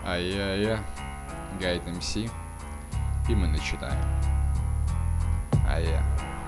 Ай-яй-яй, Гайд МС, и мы начинаем. Ай-я.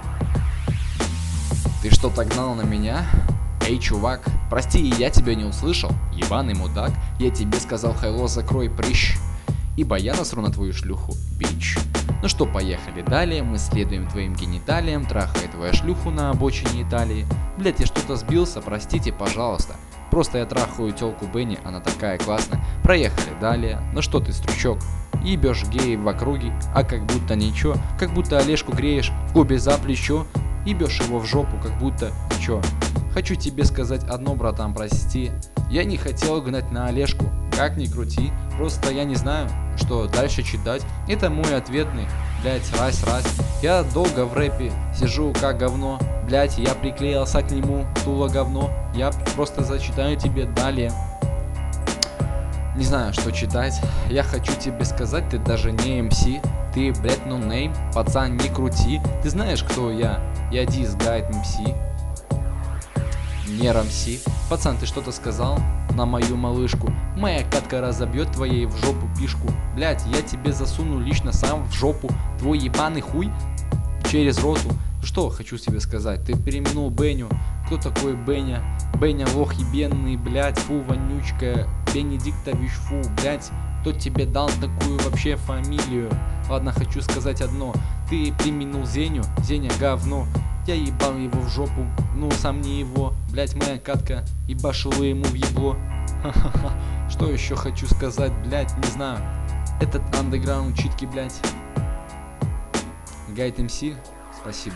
Ты что-то гнал на меня? Эй, чувак, прости, я тебя не услышал, ебаный мудак. Я тебе сказал хайло, закрой прыщ, ибо я насру на твою шлюху, бич. Ну что, поехали далее, мы следуем твоим гениталиям, трахая твою шлюху на обочине Италии. Блять, я что-то сбился, простите, пожалуйста. Просто я трахаю тёлку Бенни, она такая классная. Проехали далее. Ну что ты, стручок, ебешь геев в округе, а как будто ничего, как будто Олежку греешь в клубе за плечо, ебешь его в жопу, как будто чё. Хочу тебе сказать одно, братан, прости. Я не хотел гнать на Олежку, как ни крути, просто я не знаю, что дальше читать. Это мой ответный, блять, раз. Я долго в рэпе сижу как говно, блять, я приклеился к нему, туло говно. Я просто зачитаю тебе далее. Не знаю, что читать. Я хочу тебе сказать, ты даже не МС. Ты, блять, нонейм, пацан, не крути. Ты знаешь, кто я? Я Дис Гайд МС. Не Рамси. Пацан, ты что-то сказал на мою малышку? Моя катка разобьет твоей в жопу пишку. Блять, я тебе засуну лично сам в жопу твой ебаный хуй через роту. Что хочу тебе сказать? Ты переименул Беню. Кто такой Беня? Беня лох ебенный, блять, фу, вонючка. Бенедиктович, фу, блять. Кто тебе дал такую вообще фамилию? Ладно, хочу сказать одно. Ты применил Зеню, Зеня говно. Я ебал его в жопу, ну сам не его. Блять, моя катка ебашила ему в ебло. Ха-ха-ха. Что еще хочу сказать, блять, не знаю. Этот андеграунд читки, блять. Гайд МС, спасибо.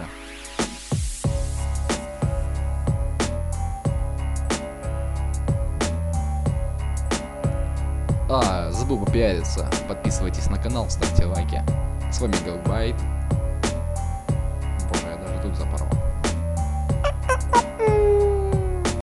Забыл попиариться. Подписывайтесь на канал, ставьте лайки. С вами Галбайт. Боже, я даже тут запорол.